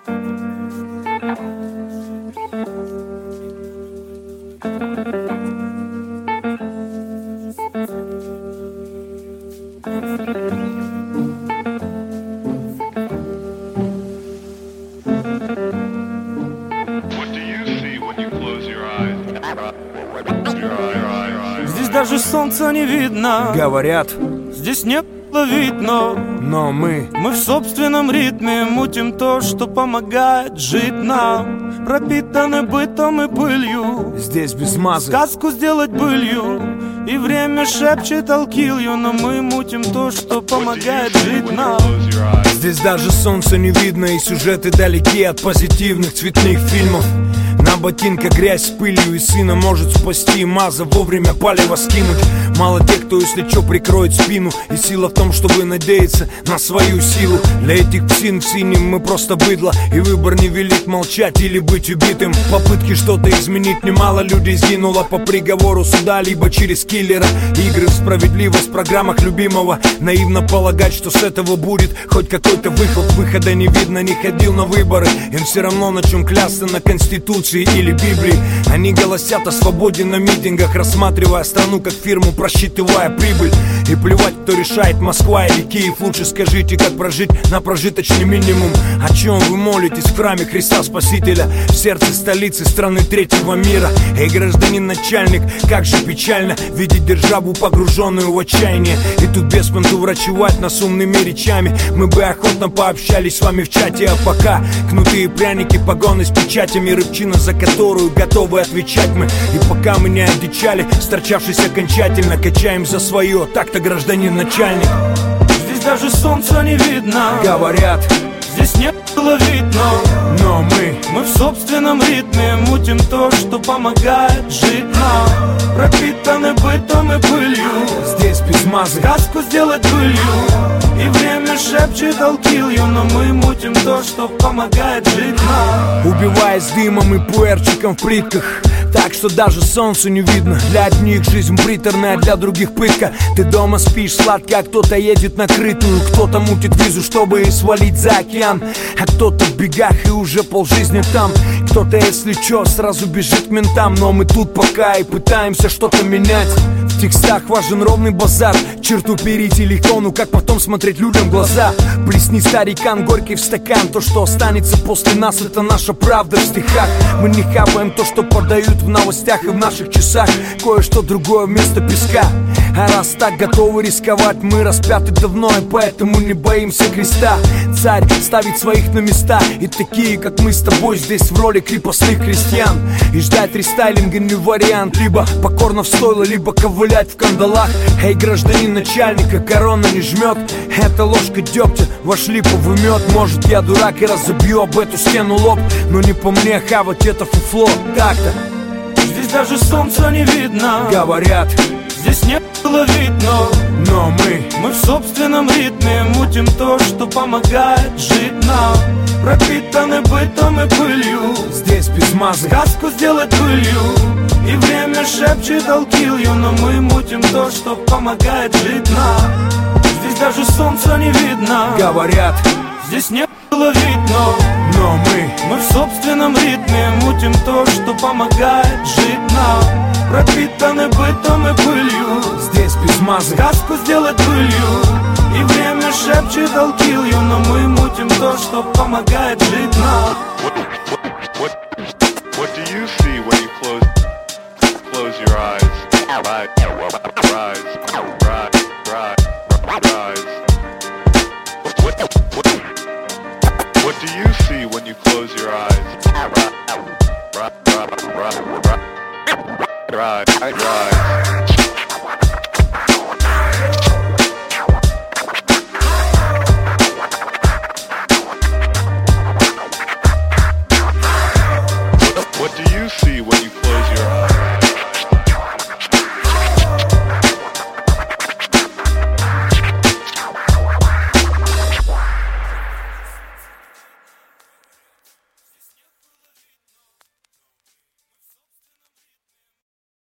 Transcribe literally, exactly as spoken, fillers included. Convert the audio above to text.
Здесь даже солнца не видно. Говорят, здесь нет видно. Но мы Мы в собственном ритме мутим то, что помогает жить нам. Пропитаны бытом и пылью. здесь без мазы. Сказку сделать былью. И время шепчет I'll kill you. Но мы мутим то, что помогает жить нам. Здесь даже солнца не видно, и сюжеты далеки от позитивных цветных фильмов. На ботинках грязь с пылью, и сына может спасти маза, вовремя палево скинуть. Мало тех, кто, если чё, прикроет спину. И сила в том, чтобы надеяться на свою силу. Для этих псин в синем мы просто быдло. И выбор невелик, молчать или быть убитым. В попытке что-то изменить немало людей сгинуло по приговору суда, либо через киллера. Игры в справедливость в программах любимого. Наивно полагать, что с этого будет хоть какой-то выход. Выхода не видно, не ходил на выборы. Им все равно на чем клясться, на Конституции или Библии. Они голосят о свободе на митингах, рассматривая страну как фирму, просчитывая прибыль. И плевать, кто решает, Москва или Киев. Лучше скажите, как прожить на прожиточный минимум. О чем вы молитесь в храме Христа Спасителя, в сердце столицы страны третьего мира? Эй, гражданин начальник, как же печально видеть державу, погруженную в отчаяние. И тут без понту врачевать нас умными речами. Мы бы охотно пообщались с вами в чате. А пока кнуты и пряники, погоны с печатями, рыбчина, за которую готовы отвечать мы. И пока мы не одичали, сторчавшись окончательно, качаем за свое. Так-то, гражданин начальник. Здесь даже солнца не видно. Говорят, здесь нет было видно. Но мы Мы в собственном ритме мутим то, что помогает жить нам. Пропитаны бытом и пылью. здесь без мазы. Сказку сделать былью. И время шепчет I'll kill you. Но мы мутим то, что помогает жить нам. Убиваясь дымом и пуэрчиком в плитках, так что даже солнцу не видно. Для одних жизнь приторная, для других пытка. Ты дома спишь сладко, а кто-то едет на крытую. Кто-то мутит визу, чтобы свалить за океан. А кто-то в бегах и уже полжизни там. Кто-то, если чё, сразу бежит к ментам. Но мы тут пока и пытаемся что-то менять. В текстах важен ровный базар. Черту перейти легко, ну как потом смотреть людям в глаза? Плесни, старикан, горький в стакан. То, что останется после нас, это наша правда в стихах. Мы не хапаем то, что подают в новостях и в наших часах. Кое-что другое вместо песка. А раз так готовы рисковать, мы распяты давно, и поэтому не боимся креста. Царь ставит своих на места, и такие, как мы с тобой, здесь в роли крепостных крестьян. И ждать рестайлинга не вариант. Либо покорно в стойло, либо ковылять в кандалах. Эй, гражданин начальника, корона не жмет. Это ложка дегтя, ваш липовый мед. Может, я дурак и разобью об эту стену лоб, но не по мне хавать это фуфло. Так-то. Здесь даже солнца не видно. Говорят, здесь нет было видно. Но мы Мы в собственном ритме мутим то, что помогает жить нам. Пропитаны бытом и пылью. здесь без мазы. Сказку сделать былью. И время шепчет I'll kill you. Но мы мутим то, что помогает жить нам. Здесь даже солнца не видно. Говорят, здесь нет было видно. но мы Мы в собственном ритме мутим то, что помогает жить нам. Пропитаны бытом и пылью. здесь без мазы. Сказку сделать былью. И время шепчет I'll kill you. Но мы мутим то, что помогает жить нам. What, what, what do you see when you close, close your eyes? Rise, rise, rise, rise, rise. What, what, what, what do you see when you close your eyes? Rise, rise, rise, rise, rise.